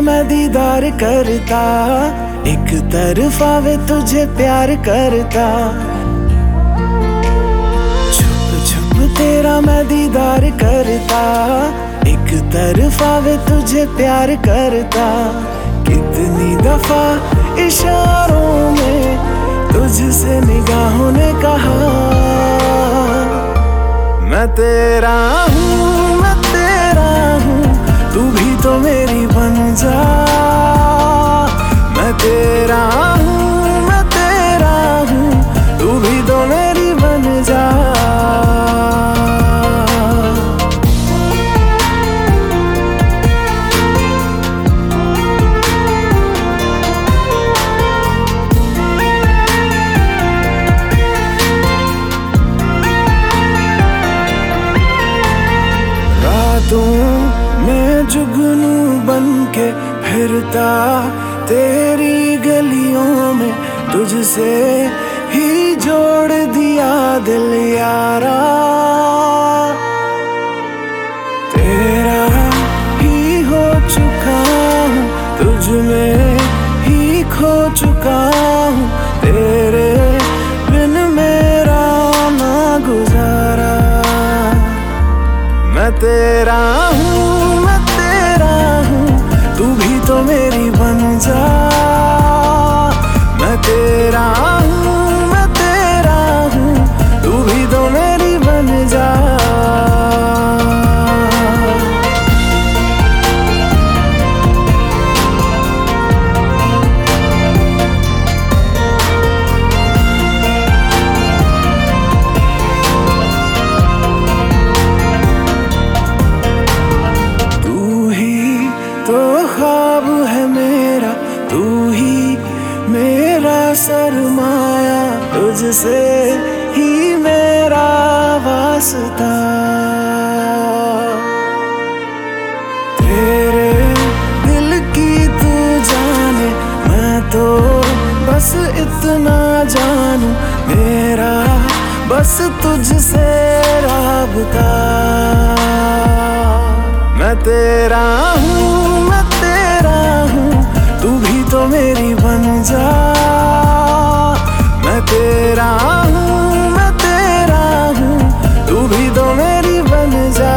मैं दीदार करता, एक तरफा वे तुझे प्यार करता। छुप छुप तेरा मैं दीदार करता, एक तरफा वे तुझे प्यार करता। कितनी दफा इशारों में तुझसे निगाहों ने कहा, मैं तेरा हूँ, मैं तेरा हूँ, तू भी तो मेरी बन जा। मैं तेरा हूँ, मैं तेरा हूँ, तू भी तो मेरी बन जा। मैं जुगनू बन के फिरता तेरी गलियों में, तुझसे ही जोड़ दिया दिल यारा। तेरा ही हो चुका हूँ, तुझ में ही खो चुका हूँ। तेरे बिन मेरा ना गुजारा। मैं तेरा हूँ, मैं तेरा हूँ, तू भी तो मेरी बन जा। मैं तेरा हूँ, मैं तेरा हूँ, तू भी तो मेरी बन जा। तो ख्वाब है मेरा, तू ही मेरा सरमाया, तुझसे ही मेरा वास्ता। तेरे दिल की तू जाने, मैं तो बस इतना जानूं, मेरा बस तुझसे राबता। मैं तेरा हूँ, मैं तेरा हूँ, तू भी तो मेरी बन जा। मैं तेरा हूँ, मैं तेरा हूँ, तू भी तो मेरी बन जा।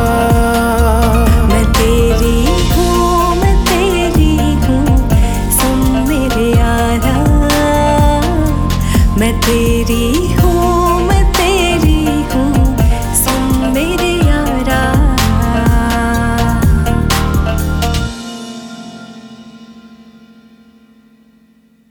मैं तेरी हूँ, मैं तेरी हूँ, सुन मेरे यारा। मैं तेरी हूँ,